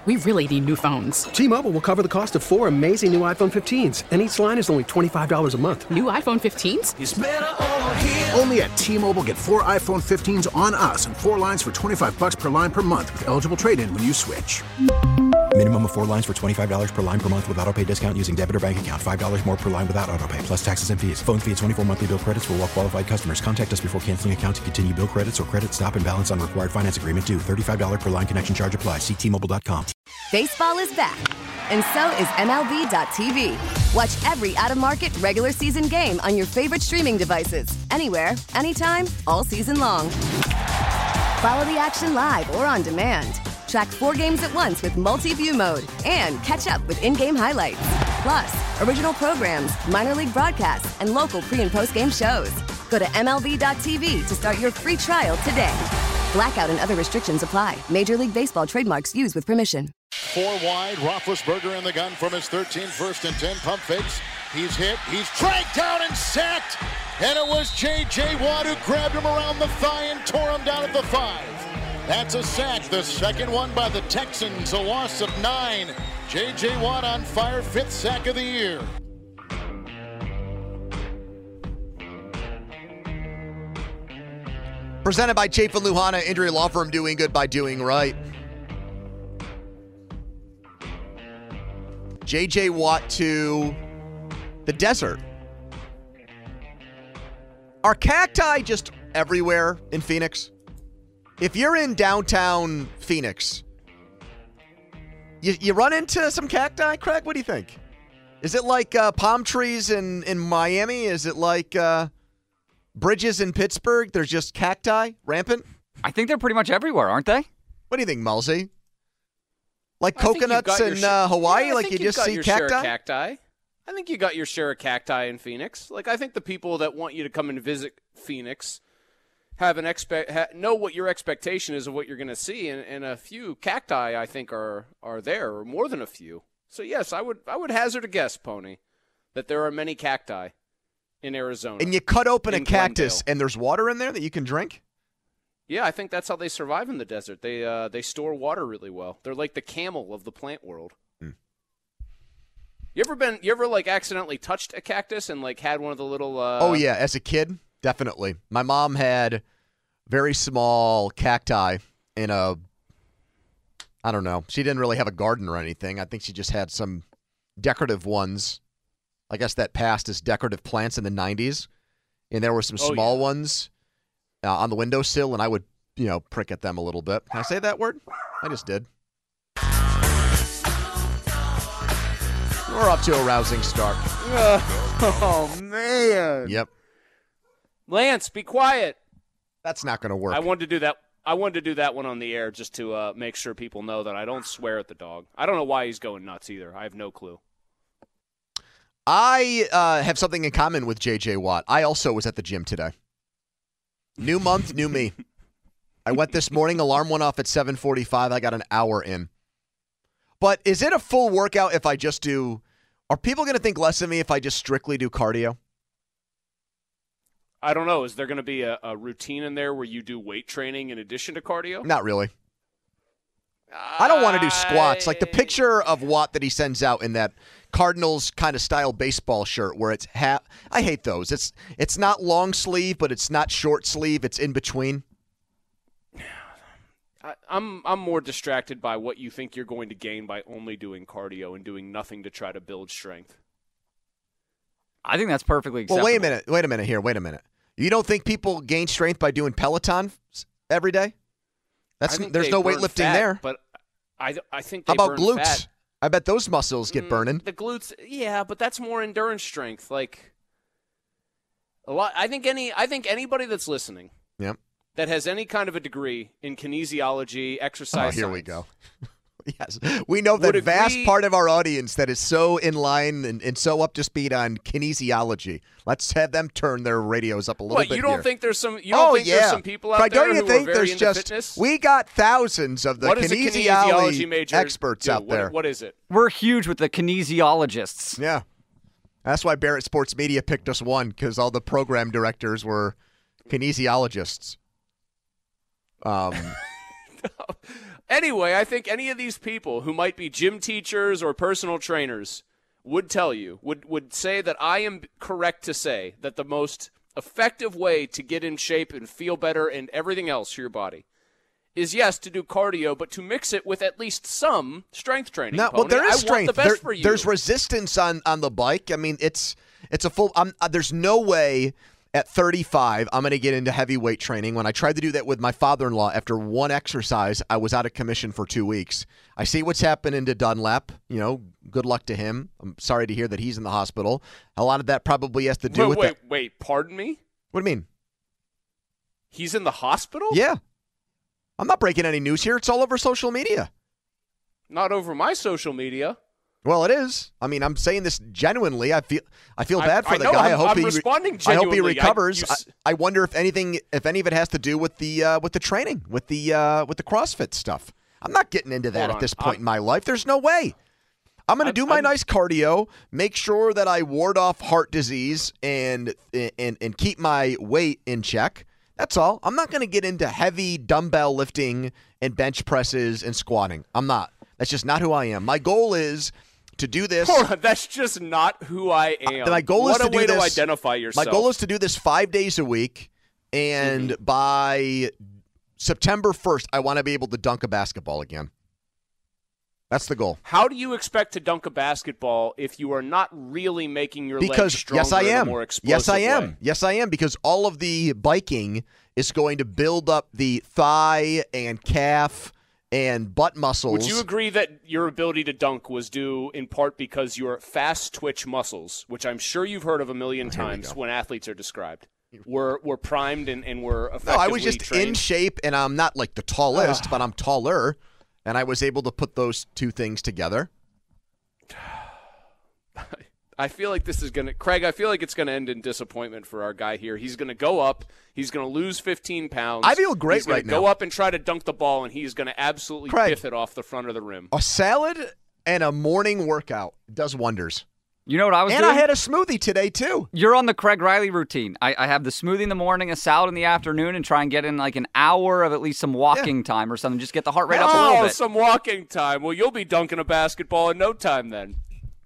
We really need new phones. T-Mobile will cover the cost of 4 amazing new iPhone 15s, and each line is only $25 a month. New iPhone 15s? It's better over here. Only at T-Mobile, get 4 iPhone 15s on us and 4 lines for $25 per line per month with eligible trade-in when you switch. Minimum of 4 lines for $25 per line per month with autopay discount using debit or bank account. $5 more per line without autopay, plus taxes and fees. Phone fee at 24 monthly bill credits for well-qualified customers. Contact us before canceling account to continue bill credits or credit stop and balance on required finance agreement due. $35 per line connection charge applies. See T-Mobile.com. Baseball is back, and so is MLB.tv. Watch every out-of-market regular season game on your favorite streaming devices. Anywhere, anytime, all season long. Follow the action live or on demand. Track 4 games at once with multi-view mode and catch up with in-game highlights. Plus, original programs, minor league broadcasts, and local pre- and post-game shows. Go to MLB.tv to start your free trial today. Blackout and other restrictions apply. Major League Baseball trademarks used with permission. 4 wide, Roethlisberger in the gun from his 13 first and 10 pump fakes. He's hit, he's dragged down and sacked. And it was J.J. Watt who grabbed him around the thigh and tore him down at the 5. That's a sack, the second one by the Texans, a loss of 9. J.J. Watt on fire, 5th sack of the year. Presented by Chafin Luhana, Injury Law Firm, doing good by doing right. J.J. Watt to the desert. Are cacti just everywhere in Phoenix? If you're in downtown Phoenix, you run into some cacti, Craig? What do you think? Is it like palm trees in Miami? Is it like bridges in Pittsburgh? There's just cacti rampant? I think they're pretty much everywhere, aren't they? What do you think, Mulsey? Like coconuts in Hawaii? Like you just see cacti? I think you got your share of cacti in Phoenix. Like, I think the people that want you to come and visit Phoenix have know what your expectation is of what you're going to see, and a few cacti I think are there, or more than a few. So yes, I would hazard a guess, Pony, that there are many cacti in Arizona. And you cut open a cactus, Glendale. and there's water in there that you can drink? Yeah, I think that's how they survive in the desert. They store water really well. They're like the camel of the plant world. You ever like accidentally touched a cactus and like had one of the little Oh yeah, as a kid, definitely. My mom had very small cacti in I don't know. She didn't really have a garden or anything. I think she just had some decorative ones. I guess that passed as decorative plants in the 90s. And there were some small ones on the windowsill, and I would, prick at them a little bit. Can I say that word? I just did. We're off to a rousing start. Oh, man. Yep. Lance, be quiet. That's not going to work. I wanted to do that. I wanted to do that one on the air just to make sure people know that I don't swear at the dog. I don't know why he's going nuts either. I have no clue. I have something in common with J.J. Watt. I also was at the gym today. New month, new me. I went this morning. Alarm went off at 7:45. I got an hour in. But is it a full workout if I just do – are people going to think less of me if I just strictly do cardio? I don't know. Is there going to be a routine in there where you do weight training in addition to cardio? Not really. I don't want to do squats. Like the picture of Watt that he sends out in that Cardinals kind of style baseball shirt where it's half – I hate those. It's not long sleeve, but it's not short sleeve. It's in between. I'm more distracted by what you think you're going to gain by only doing cardio and doing nothing to try to build strength. I think that's perfectly acceptable. Well, wait a minute. You don't think people gain strength by doing Peloton every day? There's no weightlifting there. But I think they How about burn glutes? fat. I bet those muscles get burning. The glutes, yeah, but that's more endurance strength. Like a lot. I think anybody that's listening, yep, that has any kind of a degree in kinesiology, exercise. Oh, here we go. Yes, we know that vast part of our audience that is so in line and so up to speed on kinesiology. Let's have them turn their radios up a little bit. You don't here. think there's some? You don't think there's some people out there who are very into fitness? We got thousands of the kinesiology major experts out there. What is it? We're huge with the kinesiologists. Yeah, that's why Barrett Sports Media picked us one, because all the program directors were kinesiologists. Anyway, I think any of these people who might be gym teachers or personal trainers would tell you, would say that I am correct to say that the most effective way to get in shape and feel better and everything else for your body is, yes, to do cardio, but to mix it with at least some strength training. No, well, there is strength. I want the best for you. There's resistance on the bike. I mean, it's a full. There's no way at 35 I'm going to get into heavyweight training. When I tried to do that with my father-in-law, after one exercise, I was out of commission for 2 weeks. I see what's happening to Dunlap. You know, good luck to him. I'm sorry to hear that he's in the hospital. A lot of that probably has to do with that. Wait, pardon me? What do you mean? He's in the hospital? Yeah. I'm not breaking any news here. It's all over social media. Not over my social media. Well, it is. I mean, I'm saying this genuinely. I feel bad for the guy. I'm responding genuinely. I hope he recovers. I wonder if any of it has to do with the training, with the CrossFit stuff. I'm not getting into that at this point in my life. There's no way. I'm going to do my nice cardio, make sure that I ward off heart disease and keep my weight in check. That's all. I'm not going to get into heavy dumbbell lifting and bench presses and squatting. I'm not. That's just not who I am. My goal is to do this. Hold on, that's just not who I am. My goal is to do this. What a way to identify yourself. My goal is to do this 5 days a week, and by September 1st, I want to be able to dunk a basketball again. That's the goal. How do you expect to dunk a basketball if you are not really making your legs stronger in a more explosive way? Yes, I am, because all of the biking is going to build up the thigh and calf and butt muscles. Would you agree that your ability to dunk was due in part because your fast twitch muscles, which I'm sure you've heard of a million times when athletes are described, were primed and were effectively No, I was just trained? in shape, and I'm not like the tallest, but I'm taller, and I was able to put those two things together. I feel like this is going to – Craig, I feel like it's going to end in disappointment for our guy here. He's going to go up. He's going to lose 15 pounds. I feel great right now. He's going to go up and try to dunk the ball, and he's going to absolutely biff it off the front of the rim. A salad and a morning workout does wonders. You know what I was doing? And I had a smoothie today, too. You're on the Craig Riley routine. I have the smoothie in the morning, a salad in the afternoon, and try and get in like an hour of at least some walking time or something. Just get the heart rate up a little bit. Some walking time. Well, you'll be dunking a basketball in no time then.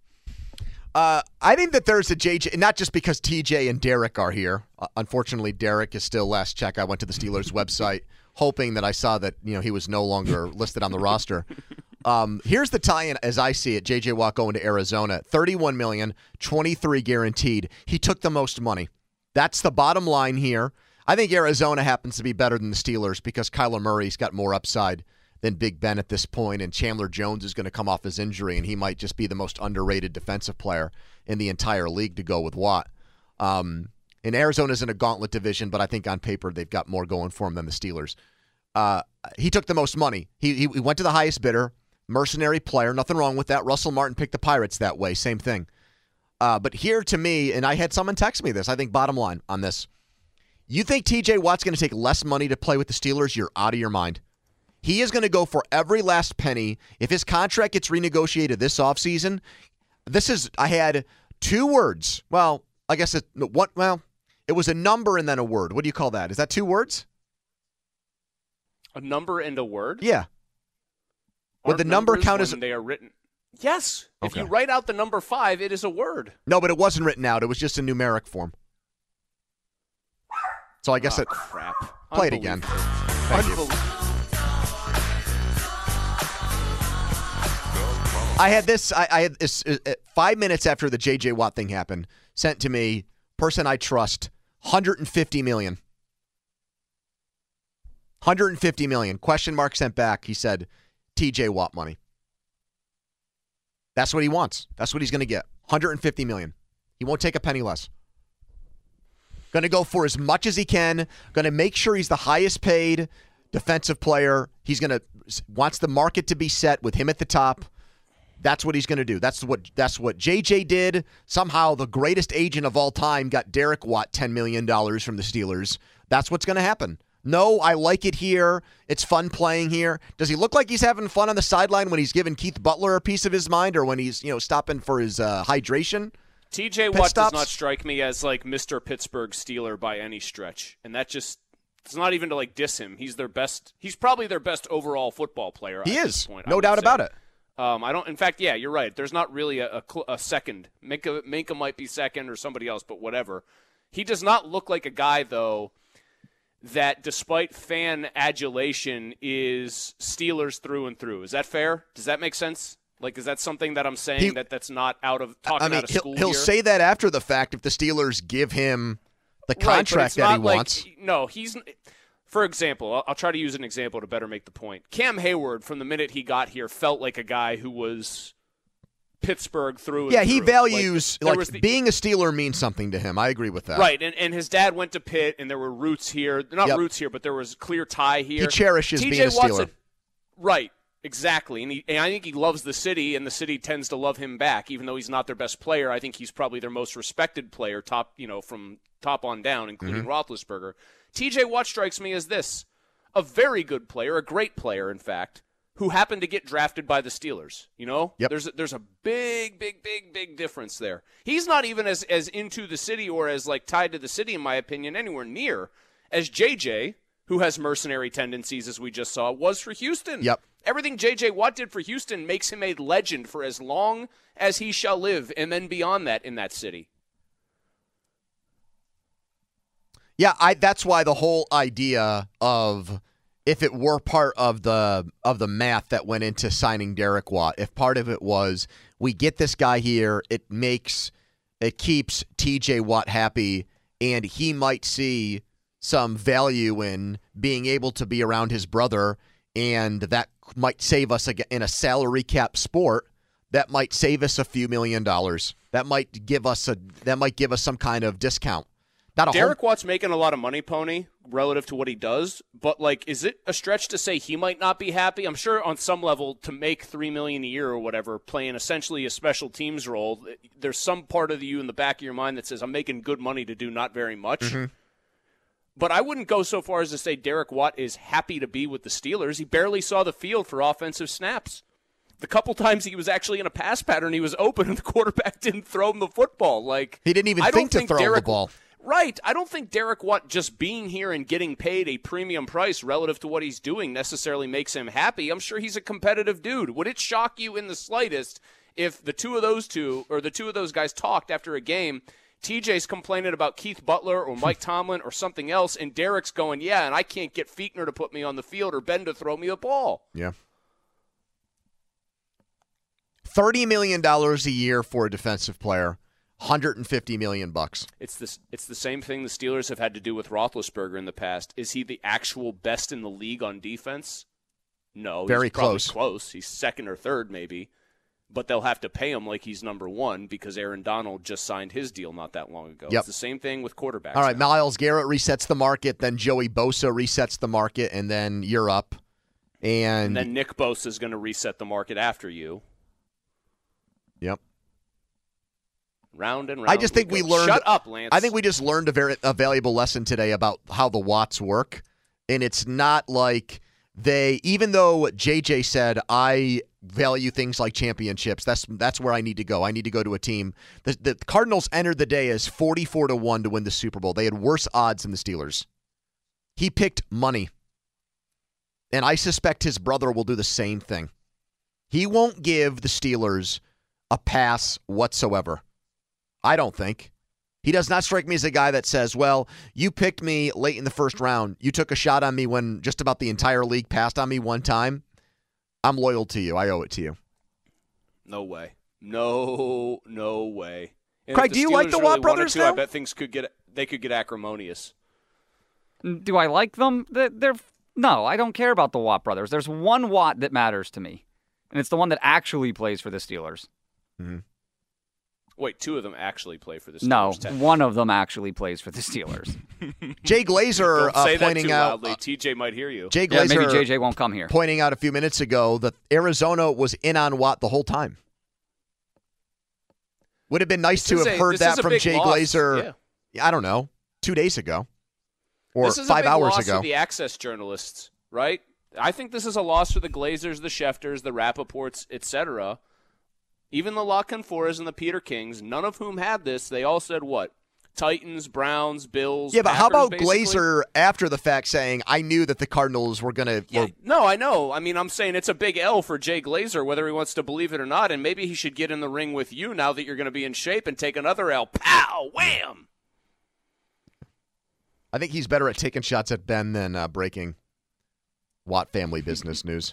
I think that there's a JJ, not just because TJ and Derek are here. Unfortunately, Derek is still last check. I went to the Steelers website hoping that I saw that he was no longer listed on the roster. Here's the tie-in as I see it. J.J. Watt going to Arizona. $31 million, $23 guaranteed. He took the most money. That's the bottom line here. I think Arizona happens to be better than the Steelers because Kyler Murray's got more upside than Big Ben at this point, and Chandler Jones is going to come off his injury, and he might just be the most underrated defensive player in the entire league to go with Watt. And Arizona's in a gauntlet division, but I think on paper they've got more going for him than the Steelers. He took the most money. He went to the highest bidder, mercenary player, nothing wrong with that. Russell Martin picked the Pirates that way, same thing. But here to me, and I had someone text me this, I think bottom line on this, you think TJ Watt's going to take less money to play with the Steelers? You're out of your mind. He is going to go for every last penny. If his contract gets renegotiated this offseason, I had 2 words. Well, I guess it was a number and then a word. What do you call that? Is that 2 words? A number and a word? Yeah. Would the number count as they are written? Yes. Okay. If you write out the number 5, it is a word. No, but it wasn't written out. It was just in numeric form. So I guess crap. Play it again. Thank you. I had this 5 minutes after the J.J. Watt thing happened, sent to me, person I trust, $150 million. $150 million. Question mark sent back. He said, T.J. Watt money. That's what he wants. That's what he's going to get. $150 million. He won't take a penny less. Going to go for as much as he can. Going to make sure he's the highest paid defensive player. He's going to wants the market to be set with him at the top. That's what he's going to do. That's what JJ did. Somehow the greatest agent of all time got Derek Watt $10 million from the Steelers. That's what's going to happen. No, I like it here. It's fun playing here. Does he look like he's having fun on the sideline when he's giving Keith Butler a piece of his mind or when he's stopping for his hydration? TJ Watt does not strike me as like Mr. Pittsburgh Steeler by any stretch. And that just It's not even to like diss him. He's probably their best overall football player. He at is. this point, No doubt about it. In fact, yeah, you're right. There's not really a second. Minka might be second or somebody else, but whatever. He does not look like a guy, though, that despite fan adulation is Steelers through and through. Is that fair? Does that make sense? Like, is that something that I'm saying that's not out of talking out of school he'll here? say that after the fact if the Steelers give him the contract that he wants. No, he's... For example, I'll try to use an example to better make the point. Cam Hayward, from the minute he got here, felt like a guy who was Pittsburgh through and through. He values, being a Steeler means something to him. I agree with that. Right, and his dad went to Pitt, and there were roots here. Not roots here, but there was clear tie here. He cherishes being a Steeler. Right, exactly. And I think he loves the city, and the city tends to love him back. Even though he's not their best player, I think he's probably their most respected player, from top on down, including Roethlisberger. TJ Watt strikes me as this, a very good player, a great player, in fact, who happened to get drafted by the Steelers. You know? Yep. There's a big difference there. He's not even as into the city or as like tied to the city, in my opinion, anywhere near as JJ, who has mercenary tendencies, as we just saw, was for Houston. Yep. Everything J.J. Watt did for Houston makes him a legend for as long as he shall live, and then beyond that in that city. Yeah, that's why the whole idea of if it were part of the math that went into signing Derek Watt, if part of it was we get this guy here, it keeps TJ Watt happy, and he might see some value in being able to be around his brother, and that might save us in a salary cap sport. That might save us a few $1 million. That might give us some kind of discount. Derek Watt's making a lot of money, Pony, relative to what he does. But, is it a stretch to say he might not be happy? I'm sure on some level to make $3 million a year or whatever, playing essentially a special teams role, there's some part of you in the back of your mind that says, I'm making good money to do not very much. Mm-hmm. But I wouldn't go so far as to say Derek Watt is happy to be with the Steelers. He barely saw the field for offensive snaps. The couple times he was actually in a pass pattern, he was open, and the quarterback didn't throw him the football. He didn't even think to throw him the ball. Right. I don't think Derek Watt just being here and getting paid a premium price relative to what he's doing necessarily makes him happy. I'm sure he's a competitive dude. Would it shock you in the slightest if the two of those guys talked after a game, TJ's complaining about Keith Butler or Mike Tomlin or something else, and Derek's going, yeah, and I can't get Fiechner to put me on the field or Ben to throw me the ball. Yeah. $30 million a year for a defensive player. $150 million. It's the same thing the Steelers have had to do with Roethlisberger in the past. Is he the actual best in the league on defense? No. Very close. He's second or third maybe. But they'll have to pay him like he's number one because Aaron Donald just signed his deal not that long ago. Yep. It's the same thing with quarterbacks. All right, now. Myles Garrett resets the market, then Joey Bosa resets the market, and then you're up. And then Nick Bosa is going to reset the market after you. Yep. Round and round. I just think we learned. Shut up, Lance. I think we just learned a valuable lesson today about how the Watts work, and it's not like even though JJ said I value things like championships. That's where I need to go. I need to go to a team. The Cardinals entered the day as 44-1 to win the Super Bowl. They had worse odds than the Steelers. He picked money, and I suspect his brother will do the same thing. He won't give the Steelers a pass whatsoever. I don't think. He does not strike me as a guy that says, well, you picked me late in the first round. You took a shot on me when just about the entire league passed on me one time. I'm loyal to you. I owe it to you. No way. No way. And Craig, do you like the Watt brothers now? I bet things could get acrimonious. Do I like them? No, I don't care about the Watt brothers. There's one Watt that matters to me, and it's the one that actually plays for the Steelers. Mm-hmm. Wait, two of them actually play for the Steelers? No, one of them actually plays for the Steelers. Jay Glazer Don't say pointing that out. Too loudly. TJ might hear you. Jay Glazer, maybe JJ won't come here. Pointing out a few minutes ago that Arizona was in on Watt the whole time. Would have been nice to have heard that from Jay Glazer. Yeah. I don't know, 2 days ago or 5 hours loss ago. For the Access journalists, right? I think this is a loss for the Glazers, the Schefters, the Rappaports, etc. Even the La Canforas and the Peter Kings, none of whom had this, they all said what? Titans, Browns, Bills. Yeah, but Packers, how about basically. Glazer after the fact saying, I knew that the Cardinals were going to... Yeah, no, I know. I mean, I'm saying it's a big L for Jay Glazer, whether he wants to believe it or not, and maybe he should get in the ring with you now that you're going to be in shape and take another L. Pow! Wham! I think he's better at taking shots at Ben than breaking Watt family business news.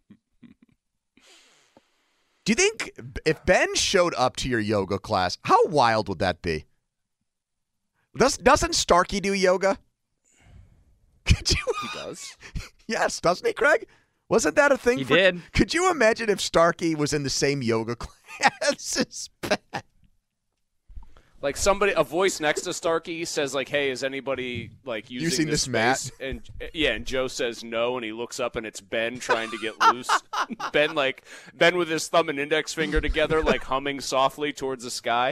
Do you think if Ben showed up to your yoga class, how wild would that be? Doesn't Starkey do yoga? He does. Yes, doesn't he, Craig? Wasn't that a thing? He did. Could you imagine if Starkey was in the same yoga class as Ben? Like a voice next to Starkey says, like, "Hey, is anybody like using this space?" mat? And Joe says no, and he looks up, and it's Ben trying to get loose. Ben with his thumb and index finger together, like humming softly towards the sky.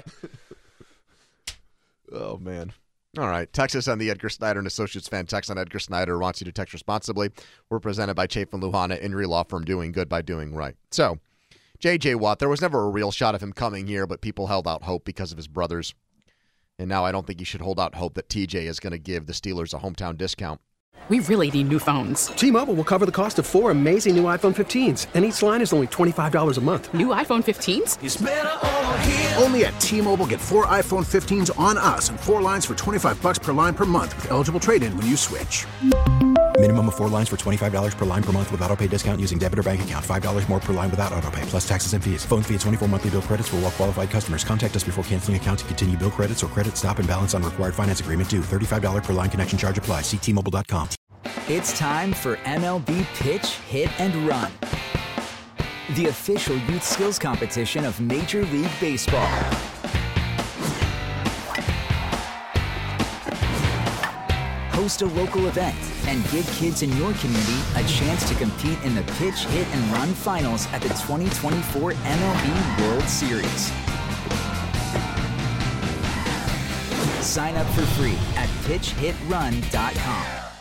Oh, man. All right. Text us on the Edgar Snyder and Associates fan. Text on Edgar Snyder wants you to text responsibly. We're presented by Chafin Luhana, Injury Law Firm, doing good by doing right. So, J.J. Watt, there was never a real shot of him coming here, but people held out hope because of his brothers. And now I don't think you should hold out hope that TJ is going to give the Steelers a hometown discount. We really need new phones. T-Mobile will cover the cost of 4 amazing new iPhone 15s, and each line is only $25 a month. New iPhone 15s? It's better over here. Only at T-Mobile, get 4 iPhone 15s on us and 4 lines for $25 per line per month with eligible trade-in when you switch. Minimum of 4 lines for $25 per line per month with autopay discount using debit or bank account. $5 more per line without autopay, plus taxes and fees. Phone fee at 24 monthly bill credits for well-qualified customers. Contact us before canceling account to continue bill credits or credit stop and balance on required finance agreement due. $35 per line connection charge applies. See T-Mobile.com. It's time for MLB Pitch, Hit, and Run, the official youth skills competition of Major League Baseball. Host a local event and give kids in your community a chance to compete in the Pitch, Hit, and Run finals at the 2024 MLB World Series. Sign up for free at pitchhitrun.com.